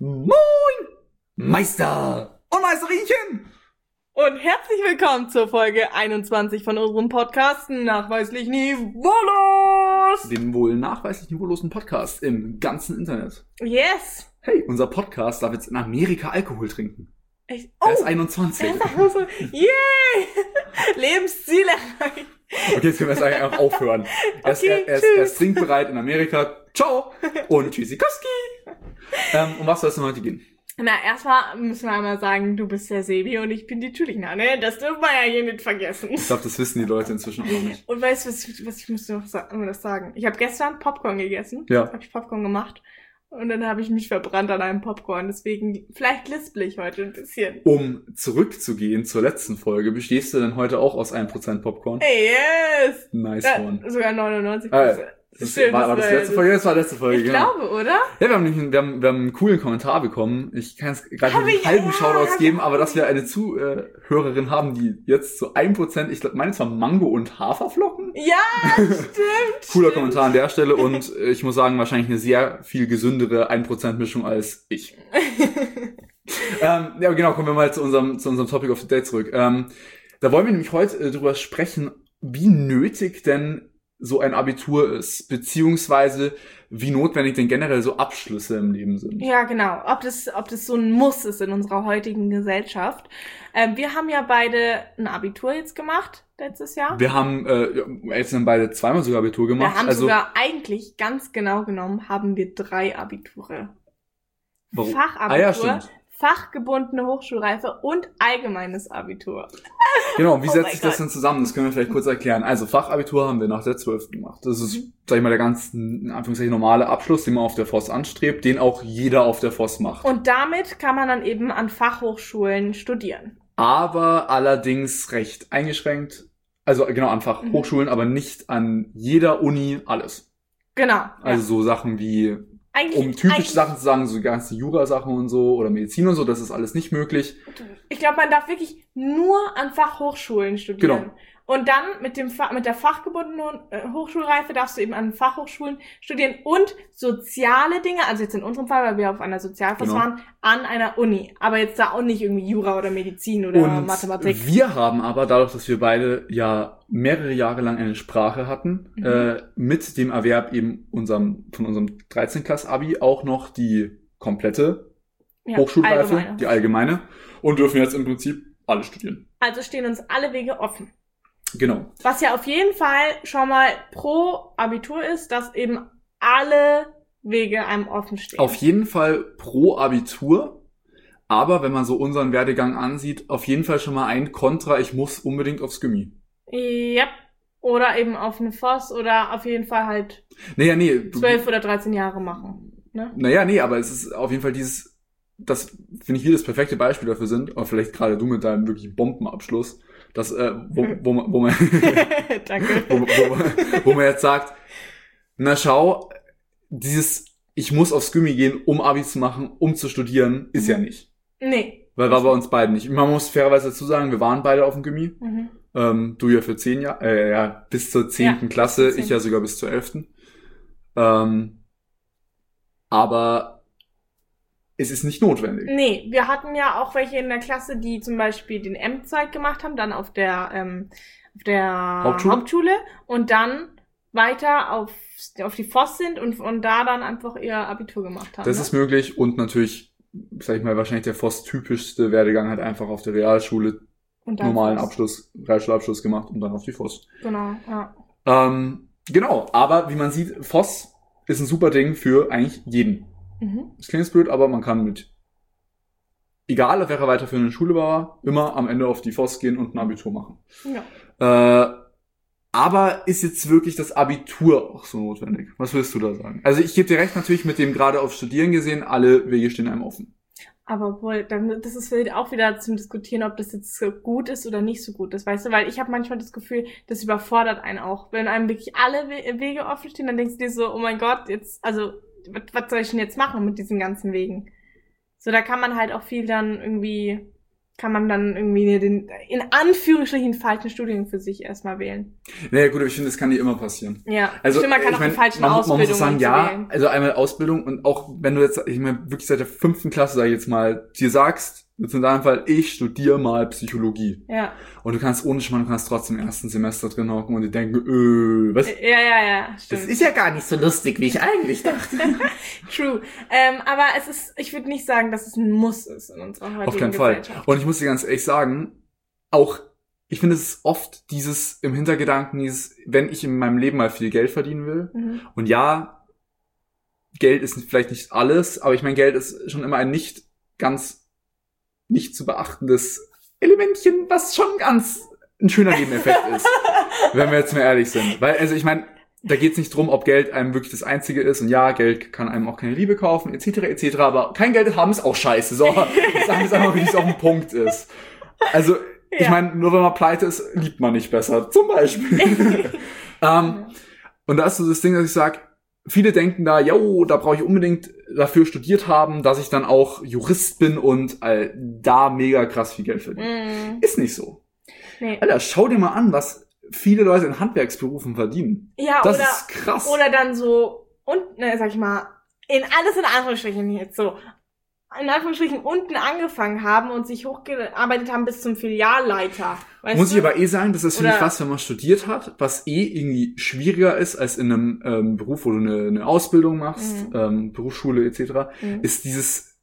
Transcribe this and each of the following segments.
Moin, Meister und Meisterinchen! Und herzlich willkommen zur Folge 21 von unserem Podcast Nachweislich Niveaulos! Den wohl nachweislich niveaulosen Podcast im ganzen Internet. Yes! Hey, unser Podcast darf jetzt in Amerika Alkohol trinken. Echt? Er ist 21. Er ist einfach so, yay! Lebensziel erreicht. Okay, jetzt können wir es eigentlich auch aufhören. Er ist trinkbereit in Amerika. Ciao und tschüssikowski. Um was soll es denn heute gehen? Na, erstmal müssen wir einmal sagen, du bist der Sebi und ich bin die Julina, ne? Das dürfen wir ja hier nicht vergessen. Ich glaube, das wissen die Leute inzwischen auch noch nicht. Und weißt du, was ich muss noch das sagen? Ich habe gestern Popcorn gegessen. Ja. Habe ich Popcorn gemacht. Und dann habe ich mich verbrannt an einem Popcorn. Deswegen, vielleicht lispel ich heute ein bisschen. Um zurückzugehen zur letzten Folge, bestehst du denn heute auch aus 1% Popcorn? Yes! Nice Ja, one. sogar 99%. War das letzte Folge? Das war letzte Folge, ich glaube, oder? Ja, wir haben einen coolen Kommentar bekommen. Ich kann jetzt gerade einen halben Shoutouts geben, aber dass wir eine Zuhörerin haben, die jetzt zu 1%, ich meine es war Mango und Haferflocken? Ja, stimmt. Cooler Kommentar an der Stelle und ich muss sagen, wahrscheinlich eine sehr viel gesündere 1% Mischung als ich. Ja, genau, kommen wir mal zu unserem Topic of the Day zurück. Da wollen wir nämlich heute drüber sprechen, wie nötig denn so ein Abitur ist, beziehungsweise wie notwendig denn generell so Abschlüsse im Leben sind. Ja, genau. Ob das so ein Muss ist in unserer heutigen Gesellschaft. Wir haben ja beide ein Abitur jetzt gemacht, letztes Jahr. Wir haben jetzt dann beide zweimal sogar Abitur gemacht. Wir haben sogar eigentlich, ganz genau genommen, haben wir 3 Abiture. Warum? Fachabitur, ja, stimmt. fachgebundene Hochschulreife und allgemeines Abitur. Genau, wie setzt sich das denn zusammen? Das können wir vielleicht kurz erklären. Also Fachabitur haben wir nach der 12. gemacht. Das ist, sag ich mal, der ganz, in Anführungszeichen, normale Abschluss, den man auf der FOS anstrebt, den auch jeder auf der FOS macht. Und damit kann man dann eben an Fachhochschulen studieren. Aber allerdings recht eingeschränkt. Also genau, an Fachhochschulen, aber nicht an jeder Uni alles. Genau. Also so Sachen wie, um typische Sachen zu sagen, so ganze Jura-Sachen und so oder Medizin und so, das ist alles nicht möglich. Ich glaube, man darf wirklich nur an Fachhochschulen studieren. Genau. Und dann mit der fachgebundenen Hochschulreife darfst du eben an Fachhochschulen studieren und soziale Dinge, also jetzt in unserem Fall, weil wir auf einer Sozialfos waren, an einer Uni. Aber jetzt da auch nicht irgendwie Jura oder Medizin oder und Mathematik. Wir haben aber, dadurch, dass wir beide ja mehrere Jahre lang eine Sprache hatten, mit dem Erwerb eben von unserem 13-Klass-Abi auch noch die komplette Hochschulreife, die allgemeine, und dürfen jetzt im Prinzip alle studieren. Also stehen uns alle Wege offen. Genau. Was ja auf jeden Fall schon mal pro Abitur ist, dass eben alle Wege einem offen stehen. Auf jeden Fall pro Abitur, aber wenn man so unseren Werdegang ansieht, auf jeden Fall schon mal ein Kontra, ich muss unbedingt aufs Gymi. Ja, oder eben auf eine FOS oder auf jeden Fall halt 12 oder 13 Jahre machen. Ne? Aber es ist auf jeden Fall das finde ich, wir das perfekte Beispiel dafür sind, aber vielleicht gerade du mit deinem wirklich Bombenabschluss, das, wo man Danke. wo man jetzt sagt, na schau, ich muss aufs Gymi gehen, um Abi zu machen, um zu studieren, ist ja nicht. Nee. Weil war bei uns beiden nicht. Man muss fairerweise dazu sagen, wir waren beide auf dem Gymi. Du ja für 10 Jahre, bis zur 10. Klasse, ich ja sogar bis zur 11. Aber es ist nicht notwendig. Nee, wir hatten ja auch welche in der Klasse, die zum Beispiel den M-Zeug gemacht haben, dann auf der Hauptschule und dann weiter auf die FOS sind und da dann einfach ihr Abitur gemacht haben. Das ist möglich und natürlich, sag ich mal, wahrscheinlich der FOS-typischste Werdegang hat einfach auf der Realschule normalen Realschulabschluss gemacht und dann auf die FOS. Genau, ja. Genau, aber wie man sieht, FOS ist ein super Ding für eigentlich jeden. Das klingt jetzt blöd, aber man kann egal auf welcher weiterführenden Schule war, immer am Ende auf die FOS gehen und ein Abitur machen. Ja. Aber ist jetzt wirklich das Abitur auch so notwendig? Was willst du da sagen? Also ich gebe dir recht, natürlich mit dem gerade auf Studieren gesehen, alle Wege stehen einem offen. Aber wohl, das ist auch wieder zum Diskutieren, ob das jetzt so gut ist oder nicht so gut ist, weißt du? Weil ich habe manchmal das Gefühl, das überfordert einen auch. Wenn einem wirklich alle Wege offen stehen, dann denkst du dir so, oh mein Gott, was soll ich denn jetzt machen mit diesen ganzen Wegen? So, da kann man halt auch viel dann irgendwie kann man dann irgendwie den, in Anführungsstrichen, falschen Studiengang für sich erstmal wählen. Naja, gut, aber ich finde, das kann dir immer passieren. Ja, also, stimmt, man kann auch die falschen Ausbildungen man muss sagen, ja, wählen. also einmal Ausbildung und auch wenn du jetzt, ich meine, wirklich seit der 5. Klasse, sag ich jetzt mal, dir sagst, jetzt in deinem Fall, ich studiere mal Psychologie. Ja. Und du kannst ohne Schmarrn, du kannst trotzdem im ersten Semester drin hocken und dir denken, was? Ja, stimmt. Das ist ja gar nicht so lustig, wie ich eigentlich dachte. True. Aber ich würde nicht sagen, dass es ein Muss ist in unserer heutigen Auf keinen Gesellschaft. Fall. Und ich muss dir ganz ehrlich sagen, auch, ich finde, es ist oft dieses im Hintergedanken, wenn ich in meinem Leben mal viel Geld verdienen will. Und ja, Geld ist vielleicht nicht alles, aber ich meine, Geld ist schon immer ein nicht zu beachtendes Elementchen, was schon ganz ein schöner Nebeneffekt ist, wenn wir jetzt mal ehrlich sind. Weil, also ich meine, da geht's nicht drum, ob Geld einem wirklich das Einzige ist. Und ja, Geld kann einem auch keine Liebe kaufen, etc., aber kein Geld haben ist auch scheiße. So, sagen wir es einfach, wie es auf dem Punkt ist. Also, ich meine, nur wenn man pleite ist, liebt man nicht besser. Zum Beispiel. Und da ist so das Ding, dass ich sage, viele denken da, da brauche ich unbedingt dafür studiert haben, dass ich dann auch Jurist bin und da mega krass viel Geld verdiene. Ist nicht so. Nee. Alter, schau dir mal an, was viele Leute in Handwerksberufen verdienen. Ja, das ist krass. Oder dann so, sag ich mal, in Anführungsstrichen jetzt so, in Anführungsstrichen unten angefangen haben und sich hochgearbeitet haben bis zum Filialleiter. Muss ich aber sagen, dass das, finde ich, was, wenn man studiert hat, was irgendwie schwieriger ist als in einem Beruf, wo du eine Ausbildung machst, Berufsschule etc., ist dieses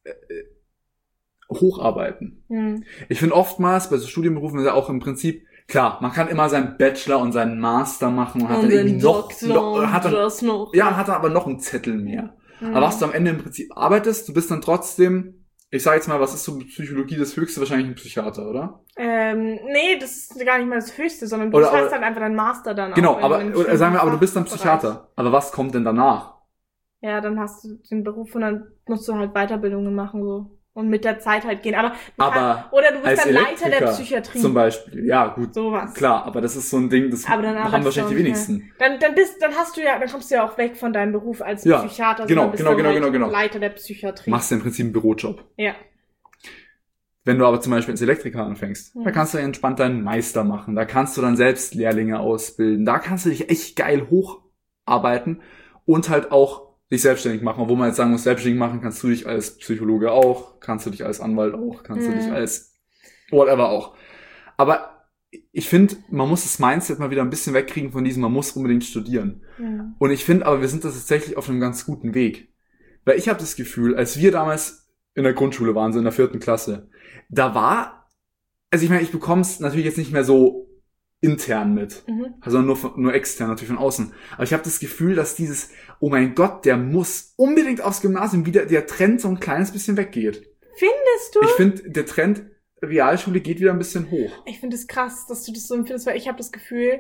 Hocharbeiten. Ich finde oftmals bei so Studienberufen ist ja auch im Prinzip, klar, man kann immer seinen Bachelor und seinen Master machen und hat dann irgendwie hat dann aber noch einen Zettel mehr. Aber was du am Ende im Prinzip arbeitest, du bist dann trotzdem, ich sag jetzt mal, was ist so Psychologie das Höchste? Wahrscheinlich ein Psychiater, oder? Nee, das ist gar nicht mal das Höchste, sondern du hast dann einfach deinen Master dann genau, auch. Genau, sagen wir, aber du bist dann Psychiater. Aber was kommt denn danach? Ja, dann hast du den Beruf und dann musst du halt Weiterbildungen machen, so. Und mit der Zeit halt gehen. Oder du bist dann Leiter der Psychiatrie. Zum Beispiel. Ja, gut. Sowas. Klar, aber das ist so ein Ding, das haben wahrscheinlich die wenigsten. Dann kommst du ja auch weg von deinem Beruf als Psychiater. Genau. Leiter der Psychiatrie. Machst du im Prinzip einen Bürojob. Ja. Wenn du aber zum Beispiel als Elektriker anfängst, da kannst du entspannt deinen Meister machen. Da kannst du dann selbst Lehrlinge ausbilden. Da kannst du dich echt geil hocharbeiten und halt auch dich selbstständig machen, obwohl man jetzt sagen muss, selbstständig machen kannst du dich als Psychologe auch, kannst du dich als Anwalt auch, kannst du dich als whatever auch. Aber ich finde, man muss das Mindset mal wieder ein bisschen wegkriegen von diesem, man muss unbedingt studieren. Und ich finde aber, wir sind da tatsächlich auf einem ganz guten Weg. Weil ich habe das Gefühl, als wir damals in der Grundschule waren, so in der 4. Klasse, also ich meine, ich bekomme es natürlich jetzt nicht mehr so intern mit. Also nur extern, natürlich von außen. Aber ich habe das Gefühl, dass dieses, oh mein Gott, der muss unbedingt aufs Gymnasium wieder, der Trend so ein kleines bisschen weggeht. Findest du? Ich finde, der Trend Realschule geht wieder ein bisschen hoch. Ich finde es krass, dass du das so empfindest, weil ich habe das Gefühl,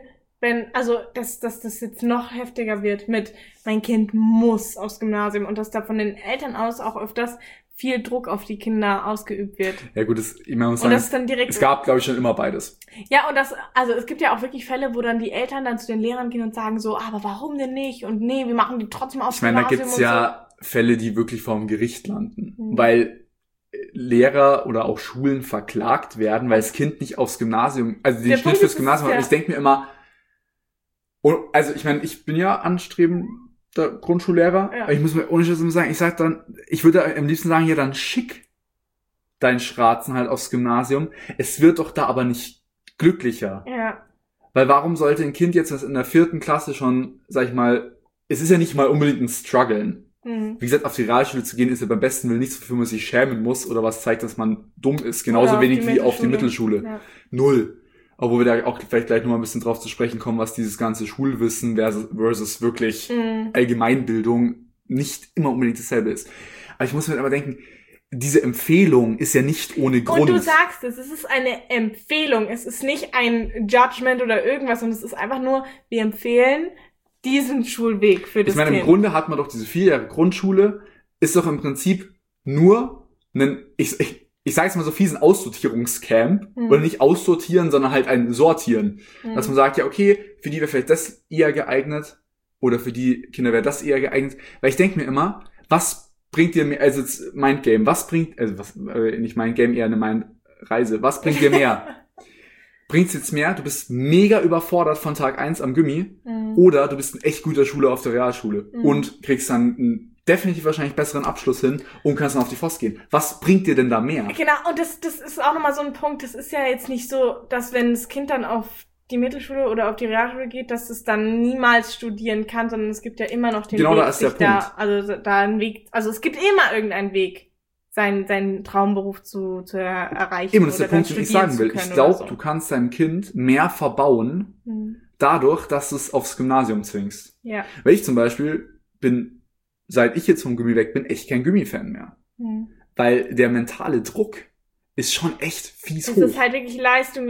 dass das jetzt noch heftiger wird mit, mein Kind muss aufs Gymnasium und dass da von den Eltern aus auch öfters viel Druck auf die Kinder ausgeübt wird. Ja gut, man muss sagen, es gab, glaube ich, schon immer beides. Ja, und es gibt ja auch wirklich Fälle, wo dann die Eltern dann zu den Lehrern gehen und sagen so, aber warum denn nicht? Und nee, wir machen die trotzdem aufs Gymnasium. Ich meine, da gibt's ja Fälle, die wirklich vor dem Gericht landen, weil Lehrer oder auch Schulen verklagt werden, weil das Kind nicht aufs Gymnasium, also den Schnitt fürs Gymnasium hat. Ich denke mir immer, also ich meine, ich bin ja anstrebender Grundschullehrer, aber ich muss mir ohne Scheiß sagen, ich würde am liebsten sagen, ja, dann schick deinen Schratzen halt aufs Gymnasium. Es wird doch da aber nicht glücklicher. Ja. Weil warum sollte ein Kind jetzt in der 4. Klasse schon, sag ich mal, es ist ja nicht mal unbedingt ein Struggeln. Wie gesagt, auf die Realschule zu gehen, ist ja beim besten Willen nichts, wofür man sich schämen muss oder was zeigt, dass man dumm ist. Genauso wenig wie auf die Mittelschule. Ja. 0. Obwohl wir da auch vielleicht gleich nochmal ein bisschen drauf zu sprechen kommen, was dieses ganze Schulwissen versus wirklich Allgemeinbildung nicht immer unbedingt dasselbe ist. Aber ich muss mir aber denken, diese Empfehlung ist ja nicht ohne Grund. Und du sagst es ist eine Empfehlung. Es ist nicht ein Judgment oder irgendwas, sondern es ist einfach nur, wir empfehlen diesen Schulweg für das Kind. Ich meine, im Grunde hat man doch diese 4 Jahre Grundschule, ist doch im Prinzip nur ich sage jetzt mal so fiesen Aussortierungscamp, oder nicht aussortieren, sondern halt ein Sortieren. Dass man sagt, ja okay, für die wäre vielleicht das eher geeignet, oder für die Kinder wäre das eher geeignet. Weil ich denke mir immer, was bringt dir mehr, also Mindgame, nicht Mindgame, eher eine Reise. Was bringt dir mehr? Bringt's jetzt mehr? Du bist mega überfordert von Tag 1 am Gummi oder du bist ein echt guter Schüler auf der Realschule und kriegst dann einen definitiv wahrscheinlich besseren Abschluss hin und kannst dann auf die FOS gehen. Was bringt dir denn da mehr? Genau, und das ist auch nochmal so ein Punkt. Das ist ja jetzt nicht so, dass wenn das Kind dann auf die Mittelschule oder auf die Realschule geht, dass es dann niemals studieren kann, sondern es gibt ja immer noch den Weg. Genau, da ist der Punkt. Da einen Weg, also es gibt immer irgendeinen Weg, seinen Traumberuf zu erreichen. Eben, das ist der Punkt, den ich sagen will. Ich glaube, so. Du kannst deinem Kind mehr verbauen, dadurch, dass du es aufs Gymnasium zwingst. Ja. Weil ich zum Beispiel bin, seit ich jetzt vom Gummi weg bin, echt kein Gummi-Fan mehr. Weil der mentale Druck ist schon echt fies hoch. Es ist halt wirklich Leistung.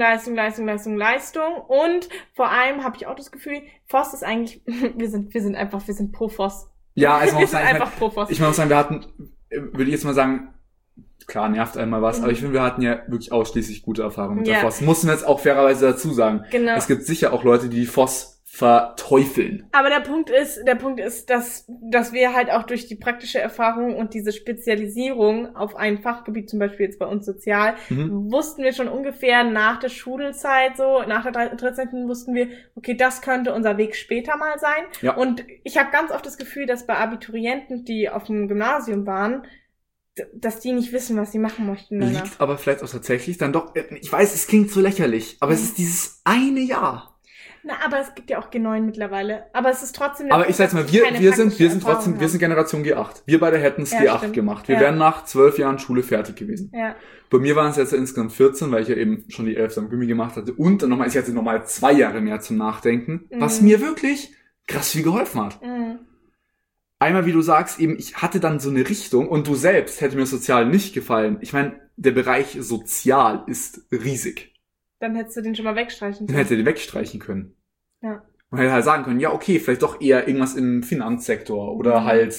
Und vor allem habe ich auch das Gefühl, FOS ist eigentlich, wir sind pro FOS. Ja, also man muss sagen, einfach pro FOS. Ich muss sagen, wir hatten, würde ich jetzt mal sagen, klar, nervt einmal was, aber ich finde, wir hatten ja wirklich ausschließlich gute Erfahrungen mit der FOS. Mussten wir jetzt auch fairerweise dazu sagen. Genau. Es gibt sicher auch Leute, die FOS verteufeln. Aber der Punkt ist, dass wir halt auch durch die praktische Erfahrung und diese Spezialisierung auf ein Fachgebiet, zum Beispiel jetzt bei uns Sozial, wussten wir schon ungefähr nach der Schulzeit so, nach der 13. wussten wir, okay, das könnte unser Weg später mal sein. Ja. Und ich habe ganz oft das Gefühl, dass bei Abiturienten, die auf dem Gymnasium waren, dass die nicht wissen, was sie machen möchten. Liegt aber vielleicht auch tatsächlich dann doch, ich weiß, es klingt so lächerlich, aber es ist dieses eine Jahr. Na, aber es gibt ja auch G9 mittlerweile. Aber es ist trotzdem... Aber ich sag's mal, wir sind Generation G8. Wir beide hätten es G8 stimmt. gemacht. Wir wären nach 12 Jahren Schule fertig gewesen. Ja. Bei mir waren es jetzt insgesamt 14, weil ich ja eben schon die 11. am Gummi gemacht hatte. Und dann nochmal, ich hatte nochmal 2 Jahre mehr zum Nachdenken, was mir wirklich krass viel geholfen hat. Einmal, wie du sagst, eben, ich hatte dann so eine Richtung und du selbst hätte mir sozial nicht gefallen. Ich meine, der Bereich sozial ist riesig. Dann hättest du den schon mal wegstreichen können. Dann hätte den wegstreichen können. Ja. Man hätte halt sagen können, ja, okay, vielleicht doch eher irgendwas im Finanzsektor oder halt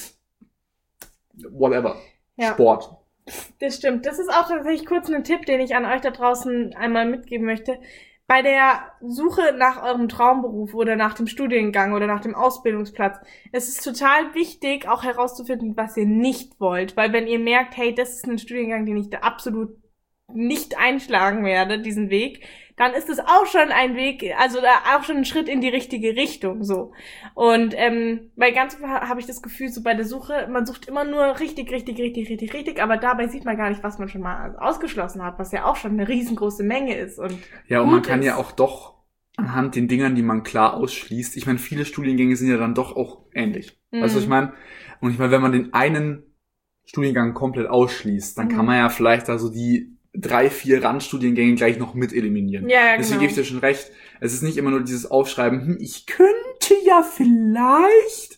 whatever. Ja. Sport. Das stimmt. Das ist auch tatsächlich kurz ein Tipp, den ich an euch da draußen einmal mitgeben möchte. Bei der Suche nach eurem Traumberuf oder nach dem Studiengang oder nach dem Ausbildungsplatz, es ist total wichtig, auch herauszufinden, was ihr nicht wollt. Weil wenn ihr merkt, hey, das ist ein Studiengang, den ich da absolut nicht einschlagen werde, diesen Weg, dann ist es auch schon ein Weg, also auch schon ein Schritt in die richtige Richtung, so. Und bei ganz habe ich das Gefühl, so bei der Suche, man sucht immer nur richtig, aber dabei sieht man gar nicht, was man schon mal ausgeschlossen hat, was ja auch schon eine riesengroße Menge ist. Und ja, und man kann ja auch doch anhand den Dingern, die man klar ausschließt, ich meine, viele Studiengänge sind ja dann doch auch ähnlich. Weißt du, was ich meine? Und ich meine, wenn man den einen Studiengang komplett ausschließt, dann kann man ja vielleicht da so die 3-4 Randstudiengänge gleich noch mit eliminieren. Ja, deswegen gebe ich dir schon recht. Es ist nicht immer nur dieses Aufschreiben, ich könnte ja vielleicht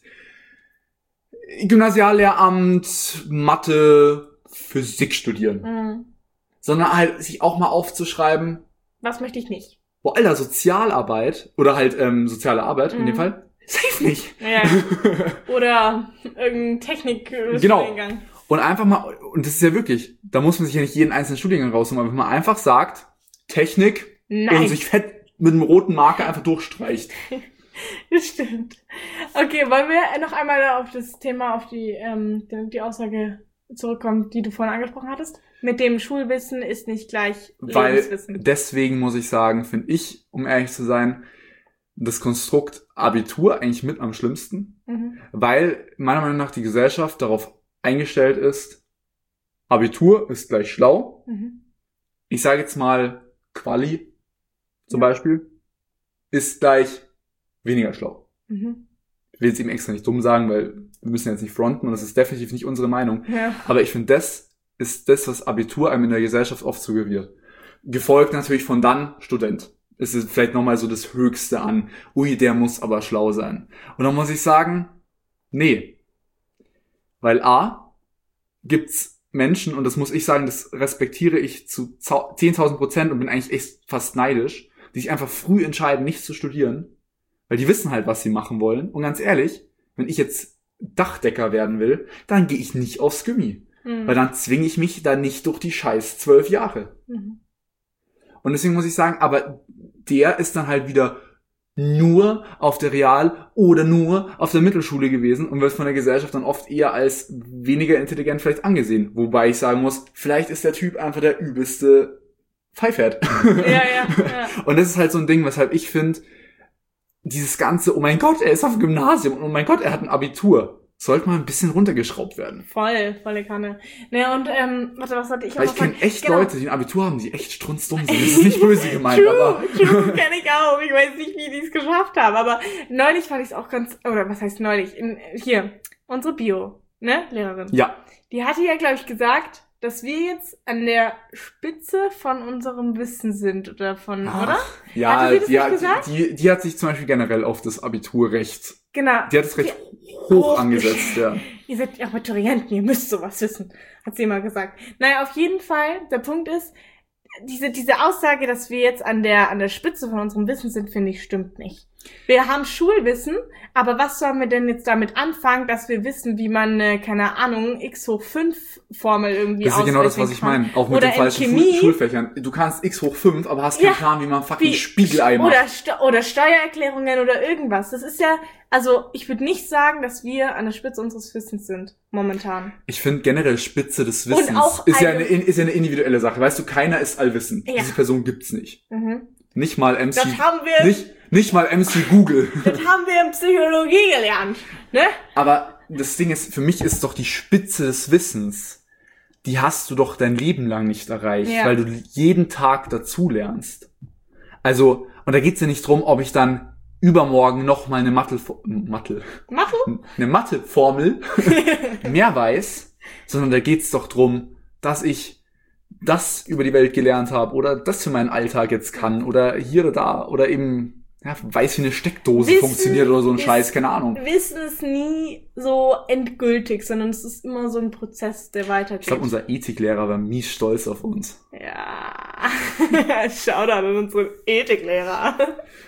Gymnasiallehramt, Mathe, Physik studieren. Sondern halt sich auch mal aufzuschreiben. Was möchte ich nicht? Boah, Alter, Sozialarbeit oder halt soziale Arbeit in dem Fall. Safe nicht. Ja. Oder irgendein Technik-Studiengang. Genau. Und einfach mal, und das ist ja wirklich, da muss man sich ja nicht jeden einzelnen Studiengang rausnehmen, aber wenn man einfach sagt, Technik und sich fett mit einem roten Marker einfach durchstreicht. Das stimmt. Okay, wollen wir noch einmal auf das Thema, auf die Aussage zurückkommen, die du vorhin angesprochen hattest? Mit dem Schulwissen ist nicht gleich Lebenswissen. Weil deswegen muss ich sagen, finde ich, um ehrlich zu sein, das Konstrukt Abitur eigentlich mit am schlimmsten, weil meiner Meinung nach die Gesellschaft darauf eingestellt ist, Abitur ist gleich schlau. Ich sage jetzt mal, Quali zum Beispiel ist gleich weniger schlau. Ich will jetzt eben extra nicht dumm sagen, weil wir müssen jetzt nicht fronten und das ist definitiv nicht unsere Meinung. Ja. Aber ich finde, das ist das, was Abitur einem in der Gesellschaft oft suggeriert. Gefolgt natürlich von dann Student. Es ist vielleicht nochmal so das Höchste an, ui, der muss aber schlau sein. Und dann muss ich sagen, nee. Weil A, gibt's Menschen, und das muss ich sagen, das respektiere ich zu 10.000% und bin eigentlich echt fast neidisch, die sich einfach früh entscheiden, nicht zu studieren, weil die wissen halt, was sie machen wollen. Und ganz ehrlich, wenn ich jetzt Dachdecker werden will, dann gehe ich nicht aufs Gummi. Weil dann zwinge ich mich da nicht durch die scheiß 12 Jahre. Und deswegen muss ich sagen, aber der ist dann halt wieder nur auf der Real- oder nur auf der Mittelschule gewesen und wird von der Gesellschaft dann oft eher als weniger intelligent vielleicht angesehen. Wobei ich sagen muss, vielleicht ist der Typ einfach der übelste Pfeifert. Ja. Und das ist halt so ein Ding, weshalb ich finde, dieses ganze, oh mein Gott, er ist auf dem Gymnasium und oh mein Gott, er hat ein Abitur, sollte mal ein bisschen runtergeschraubt werden. Volle Kanne. Ne, und, warte, was hatte ich? Weil ich kenne echt Leute, die ein Abitur haben, die echt strunzdumm sind. Das ist nicht böse gemeint, aber... True, kenne ich auch. Ich weiß nicht, wie die es geschafft haben, aber neulich fand ich es auch ganz, oder was heißt neulich? Hier, unsere Bio, ne, Lehrerin. Ja. Die hatte ja, glaube ich, gesagt, dass wir jetzt an der Spitze von unserem Wissen sind, oder von, oder? Ja, hatte sie das nicht gesagt? Die hat sich zum Beispiel generell auf das Abiturrecht, genau. Die hat es recht hoch angesetzt, ja. Ihr seid Abiturienten, ihr müsst sowas wissen, hat sie immer gesagt. Naja, auf jeden Fall, der Punkt ist, diese Aussage, dass wir jetzt an der Spitze von unserem Wissen sind, finde ich, stimmt nicht. Wir haben Schulwissen, aber was sollen wir denn jetzt damit anfangen, dass wir wissen, wie man, keine Ahnung, x hoch 5 Formel irgendwie ausrechnen kann? Das ist genau das, was ich meine. Auch mit den falschen Schulfächern. Du kannst x hoch 5, aber hast keinen Plan, wie man fucking Spiegelei macht. Oder Steuererklärungen oder irgendwas. Das ist ja, also ich würde nicht sagen, dass wir an der Spitze unseres Wissens sind, momentan. Ich finde generell Spitze des Wissens ist ja eine individuelle Sache. Weißt du, keiner ist allwissend. Ja. Diese Person gibt's nicht. Mhm. Nicht mal MC. Das haben wir. Nicht mal MC Google. Das haben wir in Psychologie gelernt, ne? Aber das Ding ist, für mich ist doch die Spitze des Wissens, die hast du doch dein Leben lang nicht erreicht, weil du jeden Tag dazu lernst. Also, und da geht's ja nicht drum, ob ich dann übermorgen noch mal eine Matheformel mehr weiß, sondern da geht's doch drum, dass ich das über die Welt gelernt habe oder das für meinen Alltag jetzt kann oder hier oder da oder eben weiß, wie eine Steckdose funktioniert oder so ein Scheiß, keine Ahnung. Wissen ist nie so endgültig, sondern es ist immer so ein Prozess, der weitergeht. Ich glaube, unser Ethiklehrer war mies stolz auf uns. Ja, Shoutout an unseren Ethiklehrer.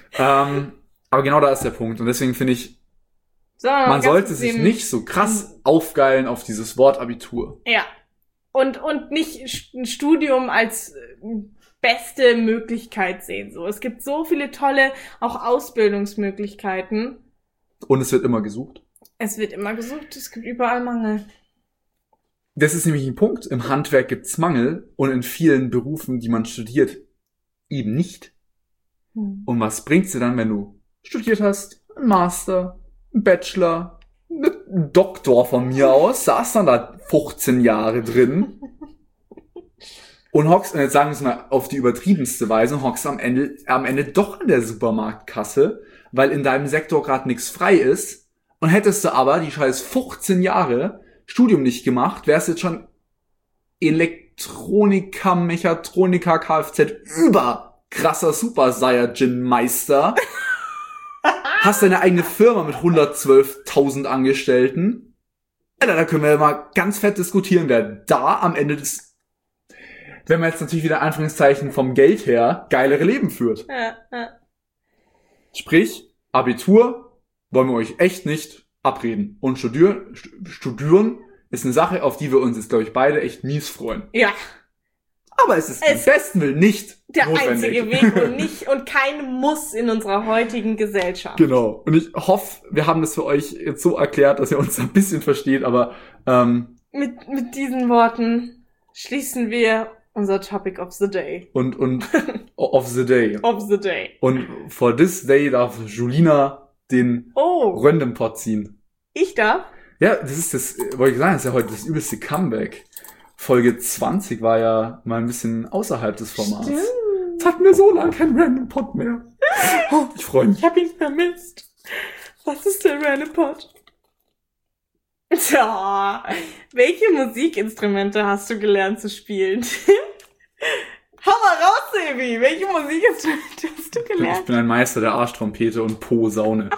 Aber genau da ist der Punkt und deswegen finde ich, man sollte sich nicht so krass aufgeilen auf dieses Wort Abitur. Ja. Und nicht ein Studium als beste Möglichkeit sehen. So, es gibt so viele tolle auch Ausbildungsmöglichkeiten. Und es wird immer gesucht. Es wird immer gesucht. Es gibt überall Mangel. Das ist nämlich ein Punkt. Im Handwerk gibt's Mangel und in vielen Berufen, die man studiert, eben nicht. Und was bringt's dir dann, wenn du studiert hast, einen Master, einen Bachelor, einen Doktor von mir aus, saß dann da 15 Jahre drin und hockst, und jetzt sagen wir es mal auf die übertriebenste Weise, hockst am Ende doch an der Supermarktkasse, weil in deinem Sektor gerade nichts frei ist und hättest du aber die scheiß 15 Jahre Studium nicht gemacht, wärst jetzt schon Elektroniker, Mechatroniker, Kfz krasser Super Saiyajin-Meister. Hast deine eigene Firma mit 112.000 Angestellten. Alter, da können wir mal ganz fett diskutieren, wer da am Ende des, wenn man jetzt natürlich wieder Anführungszeichen vom Geld her, geilere Leben führt. Ja. Sprich, Abitur wollen wir euch echt nicht abreden. Und studieren ist eine Sache, auf die wir uns jetzt, glaube ich, beide echt mies freuen. Ja. Aber es ist im besten Willen nicht der notwendig. Einzige Weg und kein Muss in unserer heutigen Gesellschaft. Genau. Und ich hoffe, wir haben das für euch jetzt so erklärt, dass ihr uns ein bisschen versteht, aber mit diesen Worten schließen wir unser Topic of the Day. Und of the day. Of the day. Und for this day darf Julina den Random Pot ziehen. Ich darf? Ja, wollte ich sagen, das ist ja heute das übelste Comeback. Folge 20 war ja mal ein bisschen außerhalb des Formats. Stimmt. Es hatten wir so lange keinen Random Pot mehr. Oh, ich freue mich. Ich habe ihn vermisst. Was ist der Random Pot? Tja, welche Musikinstrumente hast du gelernt zu spielen? Hau mal raus, Sebi. Welche Musikinstrumente hast du gelernt? Ich bin ein Meister der Arschtrompete und Posaune.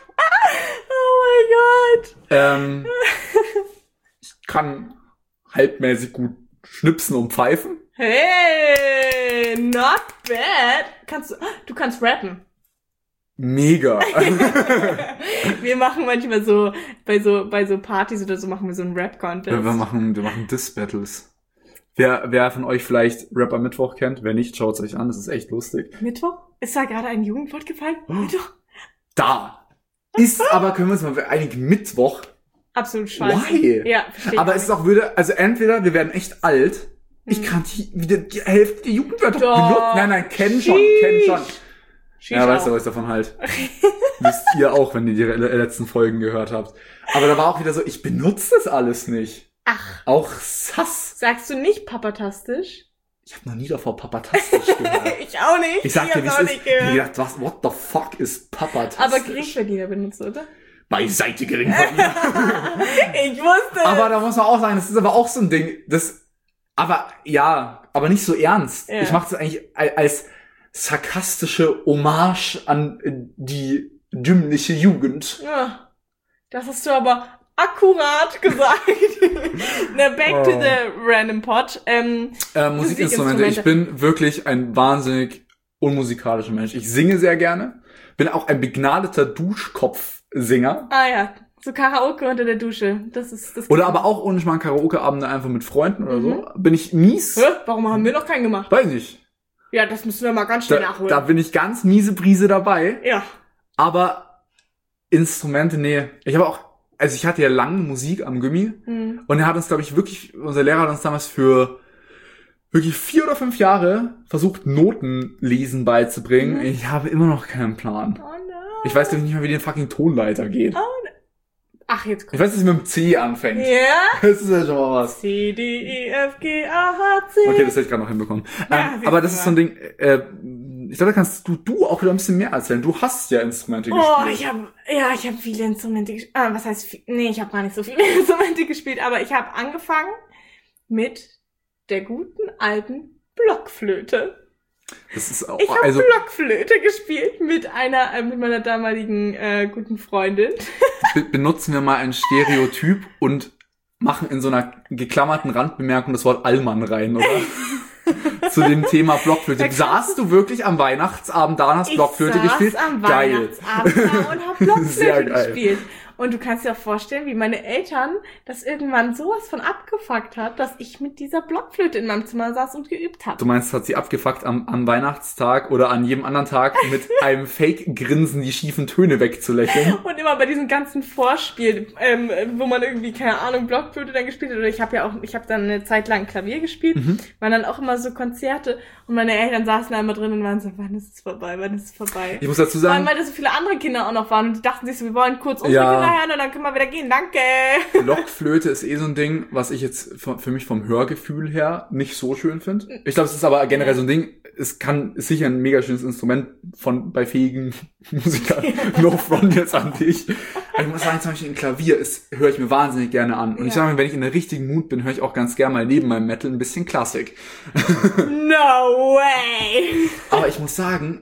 Oh mein Gott. Ich kann halbmäßig gut schnipsen und pfeifen. Hey, not bad. Du kannst rappen. Mega. Wir machen manchmal so, bei so Partys oder so machen wir so einen Rap-Contest. Wir machen Diss-Battles. Wer von euch vielleicht Rapper Mittwoch kennt, wer nicht, schaut's euch an, das ist echt lustig. Mittwoch? Ist da gerade ein Jugendwort gefallen? Mittwoch? Da! Ist aber, können wir uns mal einigen, Mittwoch. Absolut scheiße. Why? Ja, verstehe. Aber es ist auch also entweder wir werden echt alt Ich kann die Hälfte der Jugendwörter benutzen. Nein, kenn schon. Ja, weißt du, was ich davon halt. Wisst ihr auch, wenn ihr die letzten Folgen gehört habt. Aber da war auch wieder so, ich benutze das alles nicht. Ach. Auch sass. Sagst du nicht papatastisch? Ich habe noch nie davor papatastisch gehört. Ich auch nicht. Ich sag dir, wie es ist. Ich hab gedacht, what the fuck ist papatastisch? Aber Geringverdiener benutzt, oder? Beiseite Geringverdiener. Ich wusste. Aber da muss man auch sagen, das ist aber auch so ein Ding, aber nicht so ernst. Ja. Ich mache das eigentlich als sarkastische Hommage an die dümmliche Jugend. Ja, das hast du aber akkurat gesagt. Na, back to the random pod. Musikinstrumente. Ich bin wirklich ein wahnsinnig unmusikalischer Mensch. Ich singe sehr gerne. Bin auch ein begnadeter Duschkopfsinger. Ah ja, so Karaoke unter der Dusche. Das oder aber auch ohne mal Karaoke-Abende einfach mit Freunden oder so. Bin ich mies. Warum haben wir noch keinen gemacht? Weiß nicht. Ja, das müssen wir mal ganz schnell nachholen. Da bin ich ganz miese Brise dabei. Ja. Aber Instrumente, nee. Ich hatte ja lange Musik am Gymmi. Und er hat uns, glaube ich, unser Lehrer hat uns damals für wirklich 4 oder 5 Jahre versucht, Notenlesen beizubringen. Ich habe immer noch keinen Plan. Oh no. Ich weiß nicht mal, wie den fucking Tonleiter geht. Oh no. Ach, jetzt kommt. Ich weiß, dass es mit dem C anfängt. Ja? Das ist ja schon mal was. C, D, E, F, G, A, H, C. Okay, das hätte ich gerade noch hinbekommen. Ja, aber das ist so ein Ding, ich glaube, da kannst du auch wieder ein bisschen mehr erzählen. Du hast ja Instrumente gespielt. Ich habe viele Instrumente gespielt. Was heißt viel? Nee, ich habe gar nicht so viele Instrumente gespielt, aber ich habe angefangen mit der guten alten Blockflöte. Das ist auch, ich habe Blockflöte gespielt mit meiner damaligen guten Freundin. Benutzen wir mal ein Stereotyp und machen in so einer geklammerten Randbemerkung das Wort Allmann rein, oder? Zu dem Thema Blockflöte. Saßt du wirklich am Weihnachtsabend da und hast Blockflöte gespielt? Ich saß am Weihnachtsabend da und hab Blockflöte gespielt. Und du kannst dir auch vorstellen, wie meine Eltern das irgendwann sowas von abgefuckt hat, dass ich mit dieser Blockflöte in meinem Zimmer saß und geübt habe. Du meinst, hat sie abgefuckt am Weihnachtstag oder an jedem anderen Tag mit einem Fake-Grinsen die schiefen Töne wegzulächeln? Und immer bei diesen ganzen Vorspielen, wo man irgendwie, keine Ahnung, Blockflöte dann gespielt hat. Oder ich habe dann eine Zeit lang Klavier gespielt, waren dann auch immer so Konzerte und meine Eltern saßen da immer drin und waren so, wann ist es vorbei? Ich muss dazu sagen, weil da so viele andere Kinder auch noch waren und die dachten sich so, wir wollen kurz unsere Kinder hören und dann können wir wieder gehen, danke. Blockflöte ist so ein Ding, was ich jetzt für mich vom Hörgefühl her nicht so schön finde. Ich glaube, es ist aber generell so ein Ding, ist sicher ein mega schönes Instrument bei fähigen Musikern. No front jetzt an dich. Aber ich muss sagen, zum Beispiel ein Klavier höre ich mir wahnsinnig gerne an. Und ich sage mir, wenn ich in der richtigen Mut bin, höre ich auch ganz gerne mal neben meinem Metal ein bisschen Klassik. No way! Aber ich muss sagen,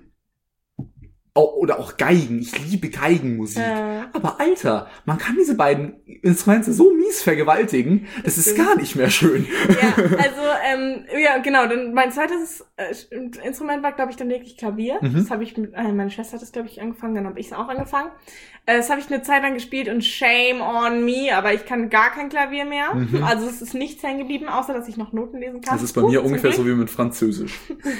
oder auch Geigen. Ich liebe Geigenmusik. Aber Alter, man kann diese beiden Instrumente so mies vergewaltigen, das ist gar nicht mehr schön. Ja, also, genau. Dann mein zweites Instrument war, glaube ich, dann wirklich Klavier. Das habe ich meine Schwester hat das, glaube ich, angefangen, dann habe ich es auch angefangen. Das habe ich eine Zeit lang gespielt und shame on me, aber ich kann gar kein Klavier mehr. Also es ist nichts hängen geblieben, außer dass ich noch Noten lesen kann. Das ist bei mir ungefähr so wie mit Französisch.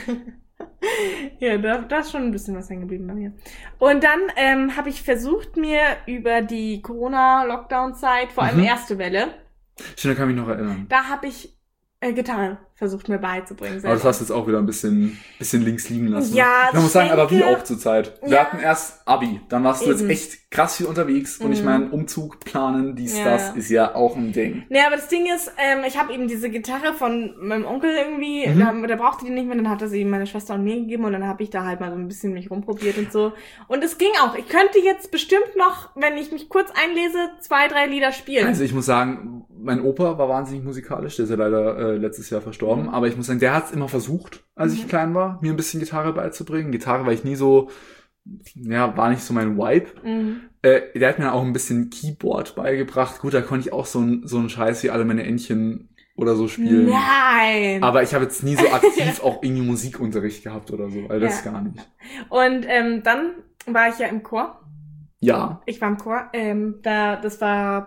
Ja, da ist schon ein bisschen was hängen geblieben bei mir. Und dann habe ich versucht, mir über die Corona-Lockdown-Zeit, vor allem erste Welle. Stimmt, da kann ich mich noch erinnern. Da habe ich Gitarre versucht mir beizubringen. Aber das hast du jetzt auch wieder ein bisschen links liegen lassen. Ja, ich muss sagen, aber wie auch zur Zeit. Wir hatten erst Abi, dann warst du jetzt echt krass viel unterwegs und ich meine, Umzug planen, das ist ja auch ein Ding. Nee, aber das Ding ist, ich habe eben diese Gitarre von meinem Onkel irgendwie, der brauchte die nicht mehr, dann hat er sie meine Schwester und mir gegeben und dann habe ich da halt mal so ein bisschen mich rumprobiert und so. Und es ging auch. Ich könnte jetzt bestimmt noch, wenn ich mich kurz einlese, 2, 3 Lieder spielen. Also ich muss sagen, mein Opa war wahnsinnig musikalisch, der ist ja leider letztes Jahr verstorben, aber ich muss sagen, der hat es immer versucht, als ich klein war, mir ein bisschen Gitarre beizubringen. Gitarre war ich nie so, war nicht so mein Vibe. Der hat mir auch ein bisschen Keyboard beigebracht. Gut, da konnte ich auch so einen Scheiß wie alle meine Entchen oder so spielen. Nein! Aber ich habe jetzt nie so aktiv auch irgendwie Musikunterricht gehabt oder so, also das gar nicht. Und dann war ich ja im Chor. Ja. Ich war im Chor. Das war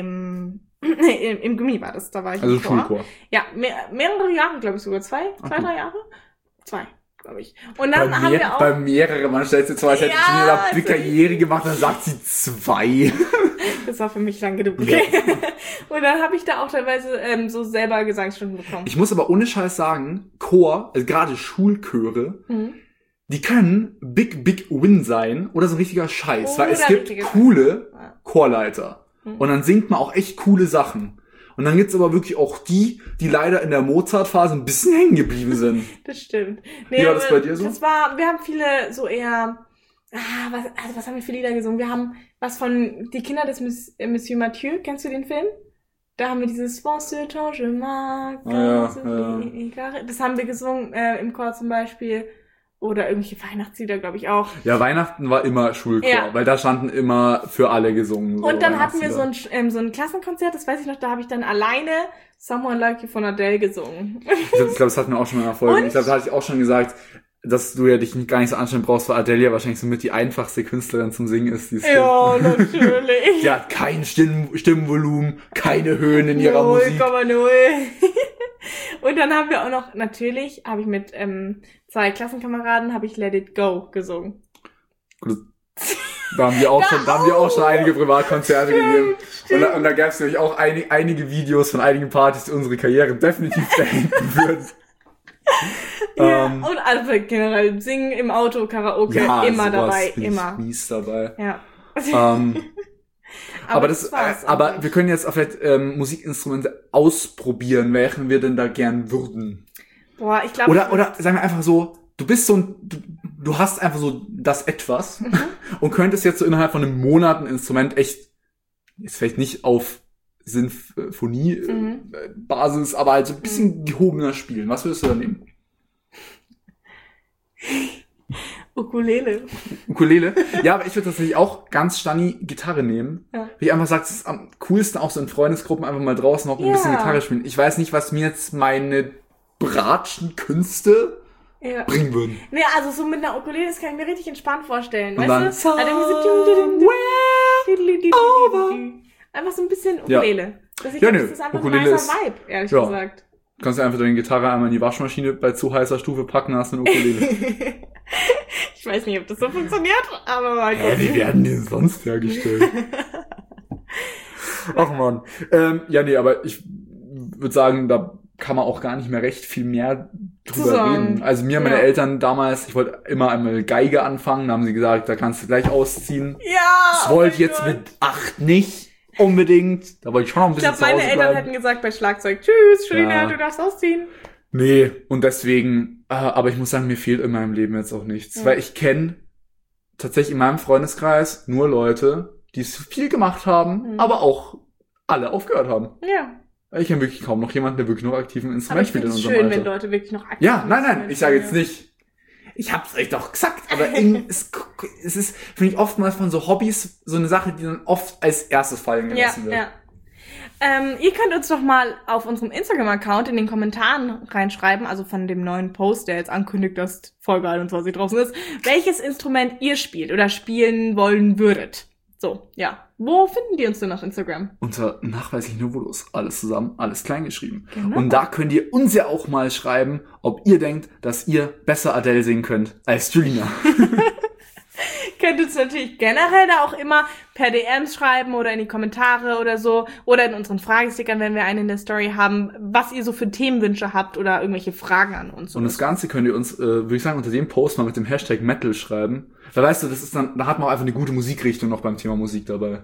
im Gymmi war das, da war ich also im Chor. Schulchor. Ja, mehrere Jahre, glaube ich sogar. 2, 3 Jahre? 2. glaube ich. Und dann haben wir auch... Bei mehreren, man stellt sich vor, als hätte Gina eine Karriere gemacht, dann sagt sie 2. Das war für mich lang genug. Okay. Ja. Und dann habe ich da auch teilweise so selber Gesangsstunden bekommen. Ich muss aber ohne Scheiß sagen, Chor, also gerade Schulchöre, die können Big Win sein oder so ein richtiger Scheiß, weil es gibt coole Chorleiter. Und dann singt man auch echt coole Sachen. Und dann gibt's aber wirklich auch die leider in der Mozart-Phase ein bisschen hängen geblieben sind. Das stimmt. Nee, wie war das bei dir so? Wir haben viele so eher, was haben wir für Lieder gesungen? Wir haben was von Die Kinder des Monsieur Mathieu, kennst du den Film? Da haben wir dieses Pense ton je marque. Das haben wir gesungen im Chor zum Beispiel. Oder irgendwelche Weihnachtslieder, glaube ich, auch. Ja, Weihnachten war immer Schulchor, weil da standen immer für alle gesungen. So und dann hatten wir so ein Klassenkonzert, das weiß ich noch, da habe ich dann alleine Someone Like You von Adele gesungen. Ich glaube, das hatten wir auch schon mal in der Folge. Ich glaube, da hatte ich auch schon gesagt, dass du ja dich gar nicht so anstrengen brauchst, weil Adele ja wahrscheinlich so mit die einfachste Künstlerin zum Singen ist. Die es ja, natürlich. Sie hat kein Stimmenvolumen, keine Höhen in ihrer Musik. 0,0. Und dann haben wir auch noch, natürlich, habe ich mit 2 Klassenkameraden, habe ich Let It Go gesungen. Da haben wir auch schon einige Privatkonzerte gegeben. Und da gab es nämlich auch einige Videos von einigen Partys, die unsere Karriere definitiv beenden würden. Ja, und also generell singen im Auto, Karaoke, ja, immer dabei, immer. Mies dabei. Ja. Aber wir können jetzt auch vielleicht Musikinstrumente ausprobieren, welchen wir denn da gern würden. Boah, ich glaube. Oder sagen wir einfach so, du bist so du hast einfach so das Etwas und könntest jetzt so innerhalb von einem Monat ein Instrument echt, jetzt vielleicht nicht auf Sinfonie-Basis, aber halt so ein bisschen gehobener spielen. Was würdest du da nehmen? Ukulele? Ja, aber ich würde tatsächlich auch ganz Stani Gitarre nehmen. Ja. Wie ich einfach sage, es ist am coolsten auch so in Freundesgruppen einfach mal draußen noch ein bisschen Gitarre spielen. Ich weiß nicht, was mir jetzt meine bratschen Künste bringen würden. Nee, also so mit einer Ukulele, das kann ich mir richtig entspannt vorstellen. Und weißt dann du? Einfach so ein bisschen Ukulele. Das ist einfach Ukulele ein nicer Vibe, ehrlich gesagt. Kannst du einfach deine Gitarre einmal in die Waschmaschine bei zu heißer Stufe packen, hast du eine Ukulele. Ich weiß nicht, ob das so funktioniert, aber mal gucken. Wie werden die sonst hergestellt? Ach man. Aber ich würde sagen, da kann man auch gar nicht mehr recht viel mehr drüber reden. Also meine Eltern damals, ich wollte immer einmal Geige anfangen, da haben sie gesagt, da kannst du gleich ausziehen. Ja! Das wollte ich jetzt mit 8 nicht unbedingt. Da wollte ich schon noch ein bisschen zu Hause bleiben. Ich glaube, meine Eltern hätten gesagt bei Schlagzeug, tschüss, Julina, du darfst ausziehen. Nee, und deswegen, aber ich muss sagen, mir fehlt in meinem Leben jetzt auch nichts. Weil ich kenne tatsächlich in meinem Freundeskreis nur Leute, die es viel gemacht haben, aber auch alle aufgehört haben. Ja. Ich kenne wirklich kaum noch jemanden, der wirklich noch aktiv ein Instrument spielt in unserem Alter. Aber ich finde es schön, wenn Leute wirklich noch aktiv Ja, nein, ich sage jetzt nicht, ich hab's euch doch gesagt, aber es ist, finde ich, oftmals von so Hobbys so eine Sache, die dann oft als erstes fallen gelassen wird. Ja. Ihr könnt uns doch mal auf unserem Instagram-Account in den Kommentaren reinschreiben, also von dem neuen Post, der jetzt ankündigt, dass Folge 21 draußen ist, welches Instrument ihr spielt oder spielen wollen würdet. So, ja. Wo finden die uns denn auf Instagram? Unter nachweislich Novulus. Alles zusammen, alles klein geschrieben. Genau. Und da könnt ihr uns ja auch mal schreiben, ob ihr denkt, dass ihr besser Adele singen könnt als Julina. Könnt uns natürlich generell da auch immer per DMs schreiben oder in die Kommentare oder so. Oder in unseren Fragestickern, wenn wir einen in der Story haben, was ihr so für Themenwünsche habt oder irgendwelche Fragen an uns. Und das Ganze könnt ihr uns, würde ich sagen, unter dem Post mal mit dem Hashtag Metal schreiben. Weil weißt du, das ist dann, da hat man auch einfach eine gute Musikrichtung noch beim Thema Musik dabei.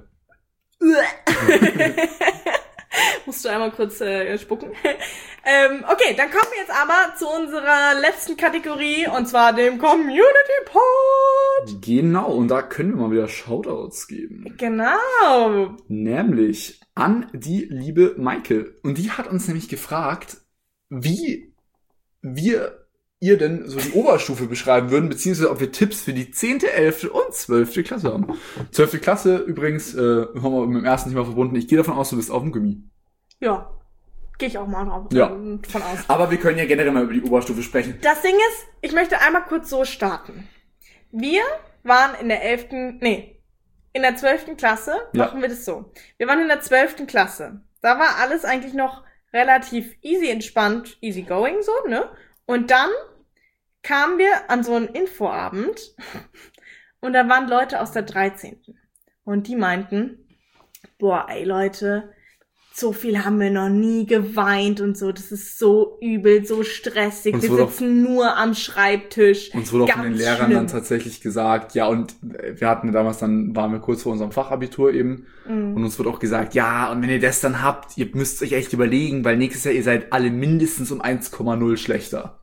Musst du einmal kurz spucken. Okay, dann kommen wir jetzt aber zu unserer letzten Kategorie, und zwar dem Community Pod. Genau, und da können wir mal wieder Shoutouts geben. Genau. Nämlich an die liebe Maike. Und die hat uns nämlich gefragt, wie ihr denn so die Oberstufe beschreiben würden, beziehungsweise ob wir Tipps für die 10., 11. und 12. Klasse haben. 12. Klasse übrigens, haben wir mit dem ersten Thema verbunden. Ich gehe davon aus, du bist auf dem Gummi. Ja, gehe ich auch mal drauf von aus. Aber wir können ja generell mal über die Oberstufe sprechen. Das Ding ist, ich möchte einmal kurz so starten. Wir waren in der 12. Klasse, machen wir das so. Wir waren in der 12. Klasse. Da war alles eigentlich noch relativ easy entspannt, easy going so, ne? Und dann kamen wir an so einen Infoabend und da waren Leute aus der 13. Und die meinten, boah, ey Leute, so viel haben wir noch nie geweint und so, das ist so übel, so stressig, wir sitzen nur am Schreibtisch. Uns wurde auch von den Lehrern dann tatsächlich gesagt, ja, und wir hatten damals dann, waren wir kurz vor unserem Fachabitur eben, und uns wurde auch gesagt, ja, und wenn ihr das dann habt, ihr müsst euch echt überlegen, weil nächstes Jahr ihr seid alle mindestens um 1,0 schlechter.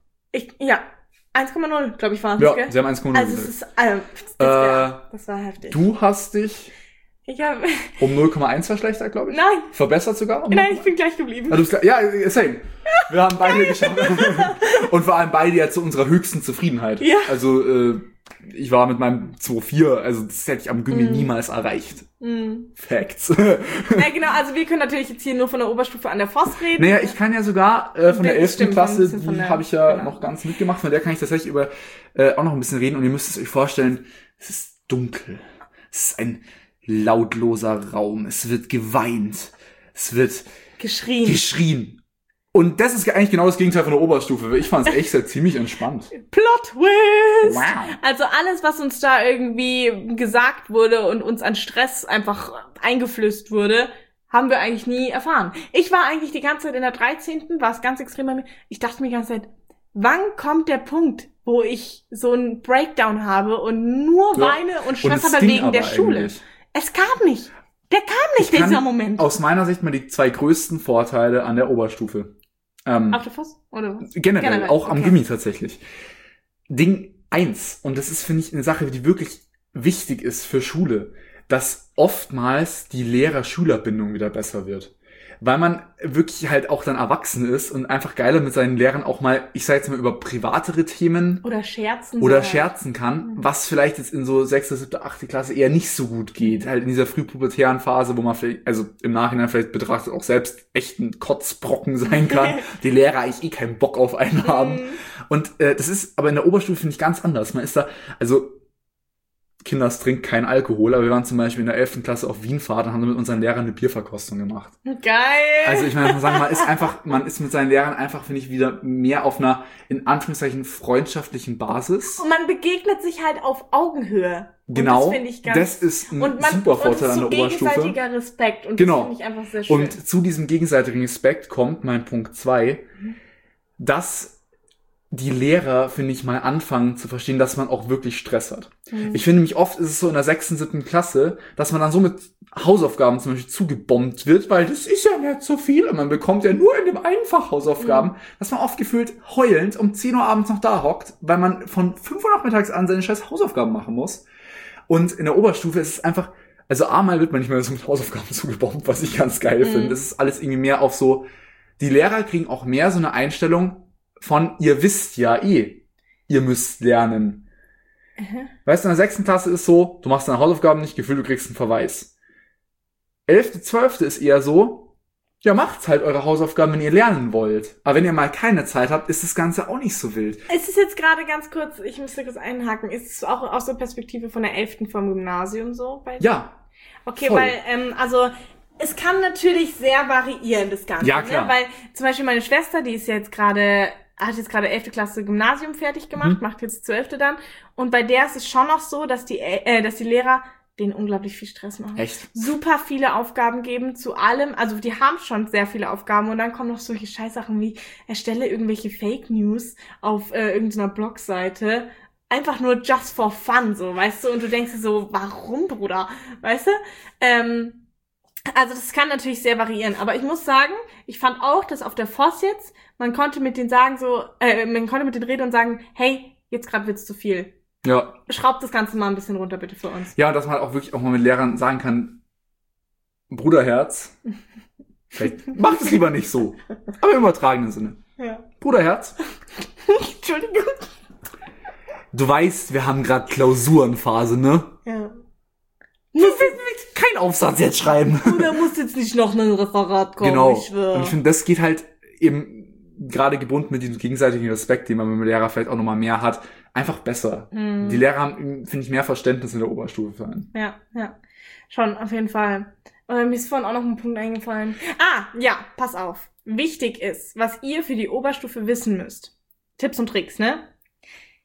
1,0, glaube ich, war es. Ja, gell? Sie haben 1,0. Also es ist, das war heftig. Du hast dich um 0,1 verschlechtert, glaube ich. Nein. Verbessert sogar? Nein, ich bin gleich geblieben. Ja, same. Wir haben beide geschafft. Und vor allem beide ja zu unserer höchsten Zufriedenheit. Ja. Also, ich war mit meinem 2,4, also das hätte ich am Gymi niemals erreicht. Facts. Ja, genau, also wir können natürlich jetzt hier nur von der Oberstufe an der Voss reden. Naja, ich kann ja sogar von der 11. Klasse, die habe ich ja noch ganz mitgemacht, von der kann ich tatsächlich auch noch ein bisschen reden. Und ihr müsst es euch vorstellen, es ist dunkel. Es ist ein lautloser Raum. Es wird geweint. Es wird geschrien. Und das ist eigentlich genau das Gegenteil von der Oberstufe. Ich fand es echt ziemlich entspannt. Plot Twist! Wow. Also alles, was uns da irgendwie gesagt wurde und uns an Stress einfach eingeflößt wurde, haben wir eigentlich nie erfahren. Ich war eigentlich die ganze Zeit in der 13., war es ganz extrem bei mir. Ich dachte mir die ganze Zeit, wann kommt der Punkt, wo ich so einen Breakdown habe und nur weine und Stress habe wegen der Schule? Eigentlich. Es kam nicht. Der kam nicht, dieser Moment. Aus meiner Sicht mal die 2 größten Vorteile an der Oberstufe. Auf der Voss? Oder was? Generell, auch am Gymi tatsächlich. Ding 1, und das ist, finde ich, eine Sache, die wirklich wichtig ist für Schule, dass oftmals die Lehrer-Schüler-Bindung wieder besser wird. Weil man wirklich halt auch dann erwachsen ist und einfach geiler mit seinen Lehrern auch mal, ich sage jetzt mal, über privatere Themen oder scherzen kann, was vielleicht jetzt in so 6., 7., 8. Klasse eher nicht so gut geht. Halt in dieser frühpubertären Phase, wo man vielleicht, also im Nachhinein vielleicht betrachtet, auch selbst echt ein Kotzbrocken sein kann. Die Lehrer eigentlich keinen Bock auf einen haben. Und das ist aber in der Oberstufe, finde ich, ganz anders. Man ist da, also Kinders trinkt kein Alkohol, aber wir waren zum Beispiel in der 11. Klasse auf Wienfahrt und haben mit unseren Lehrern eine Bierverkostung gemacht. Geil! Also ich meine, man ist mit seinen Lehrern einfach, finde ich, wieder mehr auf einer, in Anführungszeichen, freundschaftlichen Basis. Und man begegnet sich halt auf Augenhöhe. Genau. Und das finde ich das ist ein super Vorteil an der Oberstufe. Gegenseitiger Respekt. Und genau. Das finde ich einfach sehr schön. Und zu diesem gegenseitigen Respekt kommt mein Punkt 2, dass die Lehrer, finde ich, mal anfangen zu verstehen, dass man auch wirklich Stress hat. Ich finde nämlich oft ist es so in der 6., 7. Klasse, dass man dann so mit Hausaufgaben zum Beispiel zugebombt wird, weil das ist ja nicht so viel und man bekommt ja nur in dem einen Fach Hausaufgaben, dass man oft gefühlt heulend um 10 Uhr abends noch da hockt, weil man von 5 Uhr nachmittags an seine scheiß Hausaufgaben machen muss. Und in der Oberstufe ist es einfach, also einmal wird man nicht mehr so mit Hausaufgaben zugebombt, was ich ganz geil finde. Das ist alles irgendwie mehr auf so, die Lehrer kriegen auch mehr so eine Einstellung von, ihr wisst ja ihr müsst lernen. Weißt du, in der 6. Klasse ist so, du machst deine Hausaufgaben nicht, Gefühl, du kriegst einen Verweis. 11., 12. ist eher so, ja, macht's halt eure Hausaufgaben, wenn ihr lernen wollt. Aber wenn ihr mal keine Zeit habt, ist das Ganze auch nicht so wild. Es ist jetzt gerade ganz kurz, ich müsste kurz einhaken, ist es auch aus der Perspektive von der 11. vom Gymnasium so? Bei dir? Ja. Okay, voll. Weil, also, es kann natürlich sehr variieren, das Ganze. Ja, klar. Ne? Weil zum Beispiel meine Schwester, die ist jetzt hat jetzt gerade 11. Klasse Gymnasium fertig gemacht, macht jetzt 12. dann. Und bei der ist es schon noch so, dass die Lehrer denen unglaublich viel Stress machen. Echt? Super viele Aufgaben geben zu allem. Also die haben schon sehr viele Aufgaben und dann kommen noch solche Scheißsachen wie erstelle irgendwelche Fake News auf irgendeiner Blogseite. Einfach nur just for fun, so, weißt du? Und du denkst dir so, warum, Bruder? Weißt du? Also das kann natürlich sehr variieren, aber ich muss sagen, ich fand auch, dass auf der Voss jetzt, man konnte mit denen reden und sagen, hey, jetzt gerade wird's zu viel. Ja. Schraubt das Ganze mal ein bisschen runter, bitte, für uns. Ja, und dass man halt auch wirklich auch mal mit Lehrern sagen kann, Bruderherz, vielleicht macht es lieber nicht so, aber im übertragenen Sinne. Ja. Bruderherz. Entschuldigung. Du weißt, wir haben gerade Klausurenphase, ne? Ja. Kein Aufsatz jetzt schreiben. Oder muss jetzt nicht noch ein Referat kommen. Genau. Und ich finde, das geht halt eben gerade gebunden mit diesem gegenseitigen Respekt, den man mit dem Lehrer vielleicht auch nochmal mehr hat, einfach besser. Die Lehrer haben, finde ich, mehr Verständnis in der Oberstufe für einen. Ja. Schon, auf jeden Fall. Mir ist vorhin auch noch ein Punkt eingefallen. Ja, pass auf. Wichtig ist, was ihr für die Oberstufe wissen müsst. Tipps und Tricks, ne?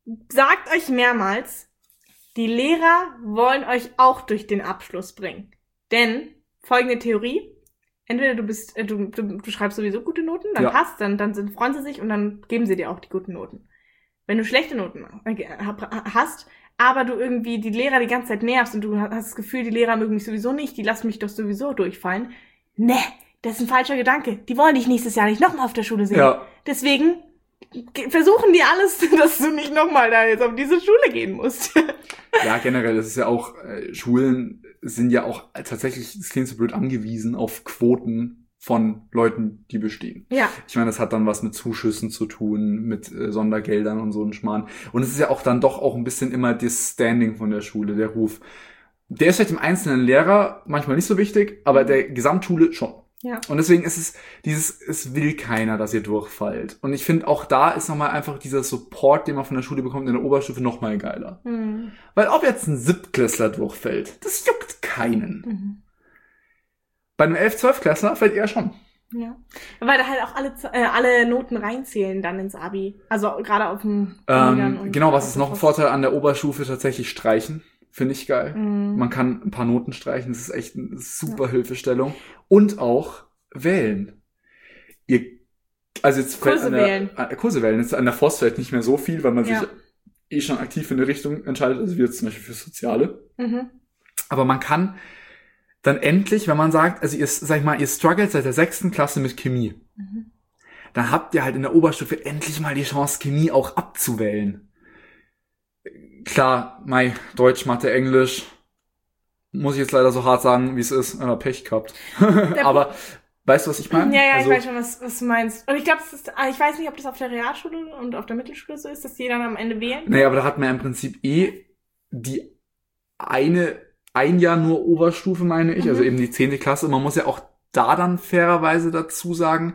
sagt euch mehrmals, die Lehrer wollen euch auch durch den Abschluss bringen. Denn, folgende Theorie, entweder du schreibst sowieso gute Noten, dann passt, dann freuen sie sich und dann geben sie dir auch die guten Noten. Wenn du schlechte Noten hast, aber du irgendwie die Lehrer die ganze Zeit nervst und du hast das Gefühl, die Lehrer mögen mich sowieso nicht, die lassen mich doch sowieso durchfallen. Ne, das ist ein falscher Gedanke. Die wollen dich nächstes Jahr nicht nochmal auf der Schule sehen. Ja. Deswegen versuchen die alles, dass du nicht nochmal da jetzt auf diese Schule gehen musst. Ja, generell, das ist ja auch, Schulen sind ja auch tatsächlich, das klingt so blöd, angewiesen auf Quoten von Leuten, die bestehen. Ja. Ich meine, das hat dann was mit Zuschüssen zu tun, mit Sondergeldern und so ein Schmarrn. Und es ist ja auch dann doch auch ein bisschen immer das Standing von der Schule, der Ruf. Der ist vielleicht dem einzelnen Lehrer manchmal nicht so wichtig, aber der Gesamtschule schon. Ja. Und deswegen ist es es will keiner, dass ihr durchfallt. Und ich finde, auch da ist nochmal einfach dieser Support, den man von der Schule bekommt, in der Oberstufe nochmal geiler. Mhm. Weil ob jetzt ein Siebtklässler durchfällt, das juckt keinen. Mhm. Bei einem 11-, 12-Klässler fällt eher schon. Ja. Weil da halt auch alle Noten reinzählen dann ins Abi. Also gerade auf dem genau, was ist noch ein Vorteil an der Oberstufe? Tatsächlich streichen. Finde ich geil. Mhm. Man kann ein paar Noten streichen. Das ist echt eine super Hilfestellung. Und auch wählen. Kurse wählen. Kurse wählen. Jetzt an der FOS vielleicht nicht mehr so viel, weil man sich schon aktiv in eine Richtung entscheidet. Also wie jetzt zum Beispiel für Soziale. Mhm. Aber man kann dann endlich, wenn man sagt, also ihr struggelt seit der 6. Klasse mit Chemie. Mhm. Dann habt ihr halt in der Oberstufe endlich mal die Chance, Chemie auch abzuwählen. Klar, Deutsch, Mathe, Englisch, muss ich jetzt leider so hart sagen, wie es ist, Pech gehabt. Aber weißt du, was ich meine? Ja, also, ich weiß schon, was du meinst. Und ich glaube, ich weiß nicht, ob das auf der Realschule und auf der Mittelschule so ist, dass die dann am Ende wählen. Naja, aber da hat man ja im Prinzip die ein Jahr nur Oberstufe, meine ich, also eben die 10. Klasse. Und man muss ja auch da dann fairerweise dazu sagen,